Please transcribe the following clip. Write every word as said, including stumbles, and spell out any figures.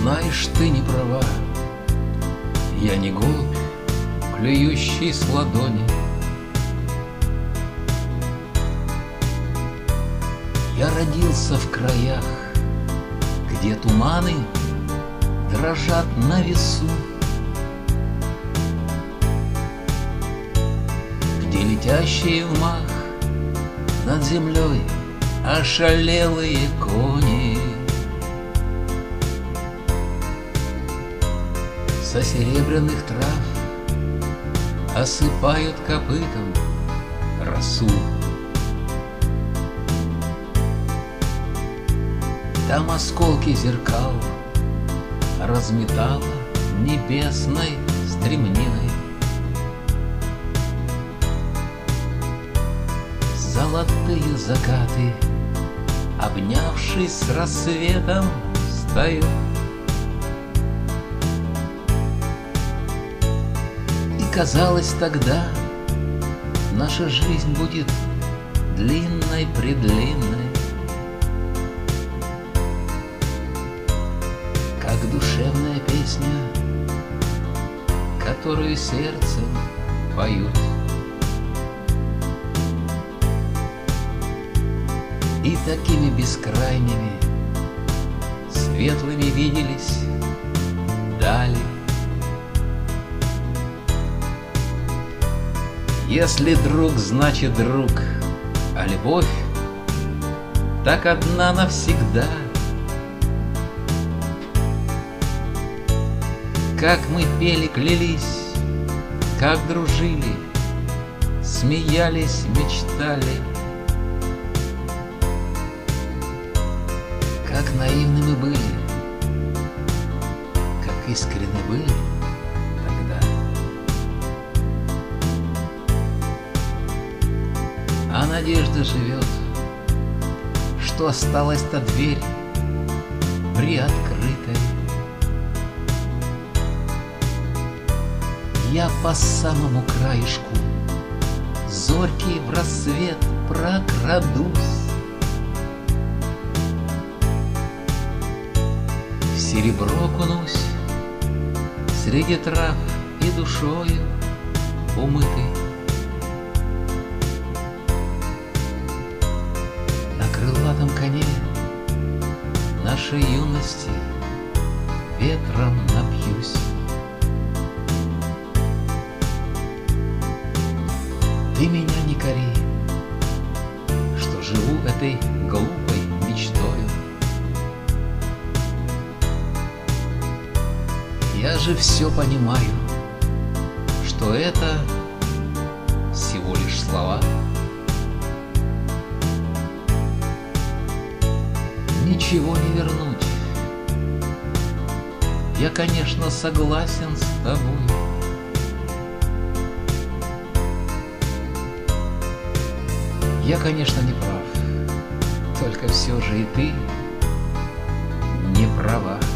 Знаешь, ты не права, я не голубь, клюющий с ладони. Я родился в краях, где туманы дрожат на весу, где летящие в мах над землей ошалелые кони. Со серебряных трав осыпают копытом росу. Там осколки зеркал разметала небесной стремниной. Золотые закаты, обнявшись с рассветом, встают. И казалось тогда, наша жизнь будет длинной-предлинной, как душевная песня, которую сердцем поют. И такими бескрайними, светлыми виделись дали. Если друг, значит друг, а любовь так одна навсегда. Как мы пели, клялись, как дружили, смеялись, мечтали. Как наивны мы были, как искренны были тогда. А надежда живет, что осталась та дверь приоткрытой. Я по самому краешку, зоркий в рассвет, прокрадусь. В серебро кунусь, среди трав и душою умытой. На крылатом коне нашей юности ветром напьюсь. Ты меня не кори, что живу этой глупой мечтою. Я же все понимаю, что это всего лишь слова. Ничего не вернуть. Я, конечно, согласен с тобой. Я, конечно, не прав, только все же и ты не права.